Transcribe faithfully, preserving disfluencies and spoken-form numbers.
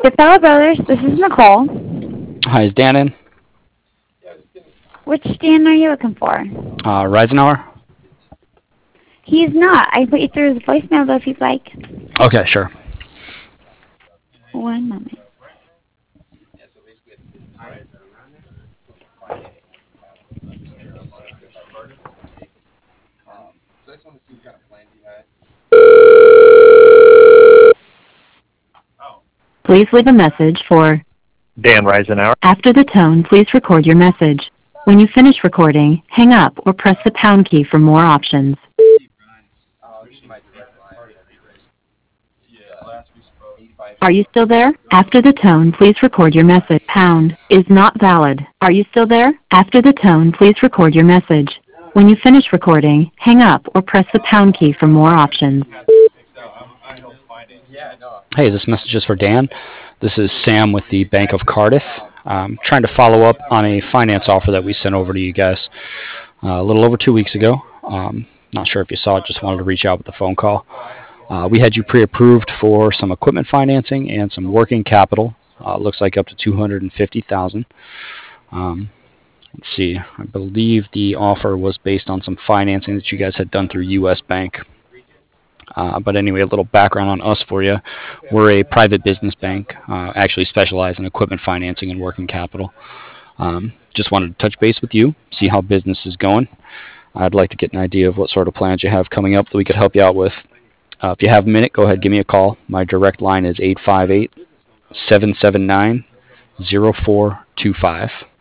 Capella Brothers, this is Nicole. Hi, is Dan in? Which Dan are you looking for? Uh, Reisenauer? He's not. I put you through his voicemail though if you'd like. Okay, sure. One moment. Please leave a message for Dan Reisenauer. After the tone, please record your message. When you finish recording, hang up or press the pound key for more options. Are you still there? After the tone, please record your message. Pound is not valid. Are you still there? After the tone, please record your message. When you finish recording, hang up or press the pound key for more options. Hey, this message is for Dan. This is Sam with the Bank of Cardiff. Um, trying to follow up on a finance offer that we sent over to you guys uh, a little over two weeks ago. Um, not sure if you saw it, just wanted to reach out with a phone call. Uh, we had you pre-approved for some equipment financing and some working capital. Uh, looks like up to two hundred fifty thousand dollars. Um, let's see. I believe the offer was based on some financing that you guys had done through U S Bank. Uh, but anyway, a little background on us for you. We're a private business bank, uh, actually specialize in equipment financing and working capital. Um, just wanted to touch base with you, see how business is going. I'd like to get an idea of what sort of plans you have coming up that we could help you out with. Uh, if you have a minute, go ahead, give me a call. My direct line is eight five eight, seven seven nine, zero four two five.